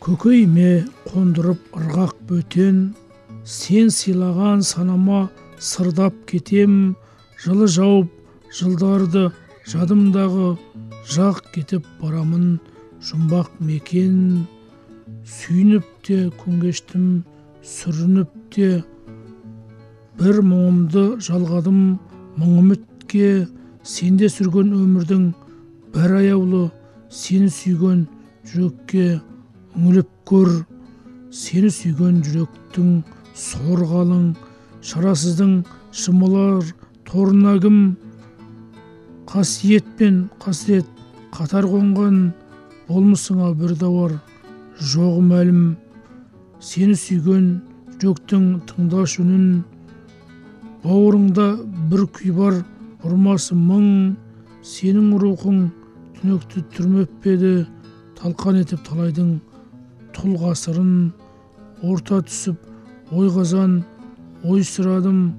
көкейіме қондырып ырғақ бөтен, сен сыйлаған санама сырдап кетем. Жылы жауып жылдарды жадымдағы, жақ кетіп барамын жұмбақ мекен. Сүйініп те күн кештім, сүрініп те бір мұңымды жалғадым мың үмітке. Сенде сүрген өмірдің бір аяулы, сені сүйген жүрекке үңіліп көр. Сені сүйген жүректің сор қалың, шарасыздың шымылар торына кім? Қасиет пен қасірет қатар қонған, болмысыңа бір дауар жоғы мәлім. Сені сүйген жүректің тыңдаш үнін, бауырыңда бір күй бар ұрмасы мың. Сенің рухың түнекті түрмеп пе еді, талқан етіп талайдың тұл ғасырын. Орта түсіп ой қазан ой сұрадым,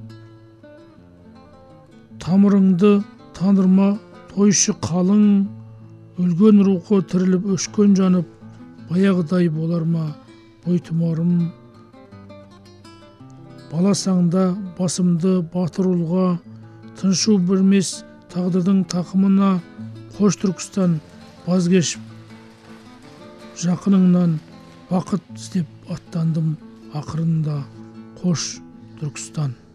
тамырыңды тандырма тойшы қалың. Өлген рухы тіріліп өшкен жанып, баяғыдай болар ма бойтұмарым. Баласаңда басымды батыр ұлға, тыншу білмес тағдырдың тақымына. Қош Түркістан баз кешіп жақыныңнан, бақыт іздеп аттандым ақырында. Қош Түркістан.